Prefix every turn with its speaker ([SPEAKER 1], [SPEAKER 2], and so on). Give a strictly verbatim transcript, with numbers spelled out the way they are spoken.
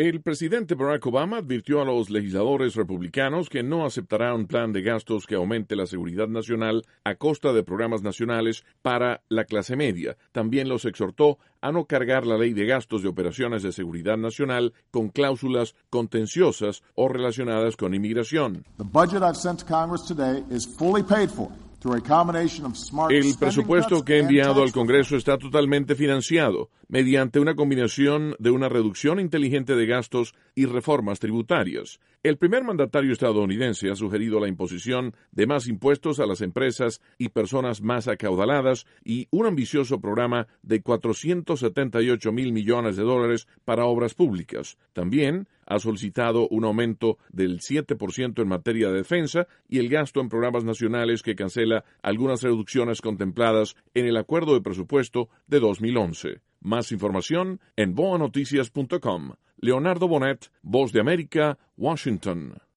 [SPEAKER 1] El presidente Barack Obama advirtió a los legisladores republicanos que no aceptará un plan de gastos que aumente la seguridad nacional a costa de programas nacionales para la clase media. También los exhortó a no cargar la ley de gastos de operaciones de seguridad nacional con cláusulas contenciosas o relacionadas con inmigración.
[SPEAKER 2] The budget I've sent to Congress today is fully paid for.
[SPEAKER 1] El presupuesto que he enviado al Congreso está totalmente financiado mediante una combinación de una reducción inteligente de gastos y reformas tributarias. El primer mandatario estadounidense ha sugerido la imposición de más impuestos a las empresas y personas más acaudaladas y un ambicioso programa de cuatrocientos setenta y ocho mil millones de dólares para obras públicas. También ha solicitado un aumento del siete por ciento en materia de defensa y el gasto en programas nacionales que cancela algunas reducciones contempladas en el acuerdo de presupuesto de dos mil once. Más información en boa noticias punto com. Leonardo Bonet, Voz de América, Washington.